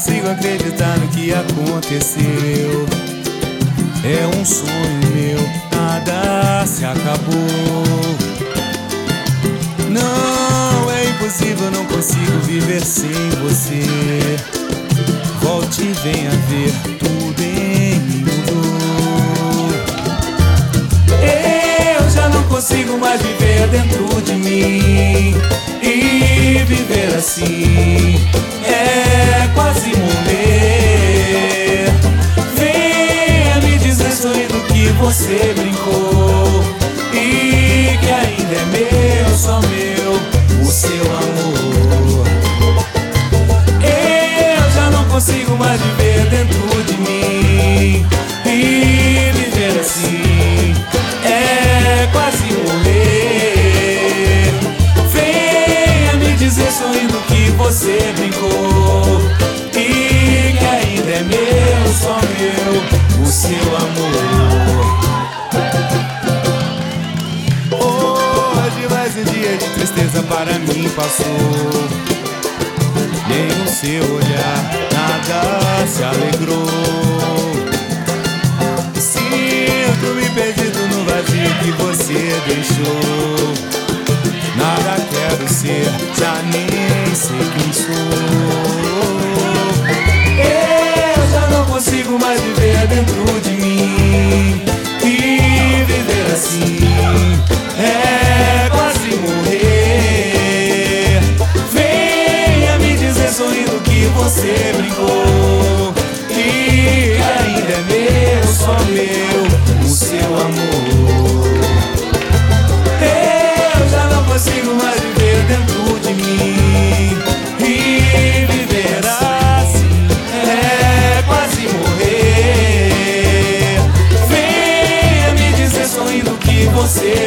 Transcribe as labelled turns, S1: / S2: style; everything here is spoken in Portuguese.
S1: consigo acreditar no que aconteceu. É um sonho meu, nada se acabou. Não, é impossível, não consigo viver sem você. Volte e venha ver, tudo em mim mudou. Eu já não consigo mais viver dentro de mim. E viver assim é quase morrer. Venha me dizer sorrindo que você brincou e que ainda é meu, só meu, o seu amor. Eu já não consigo mais viver dentro de mim. E viver assim é quase morrer. Venha me dizer sorrindo que você brincou e que ainda é meu, só meu, o seu amor. Hoje mais um dia de tristeza para mim passou. Nem no seu olhar nada se alegrou. Sinto-me perdido no vazio que você deixou. Nada quero ser, já nem sei quem sou. Eu já não consigo mais viver dentro de mim. E viver assim é quase morrer. Venha me dizer sorrindo que você brincou e ainda é meu, só meu, o seu amor. Eu já não consigo mais viver dentro de mim. E viver assim é quase morrer. Venha me dizer sorrindo que você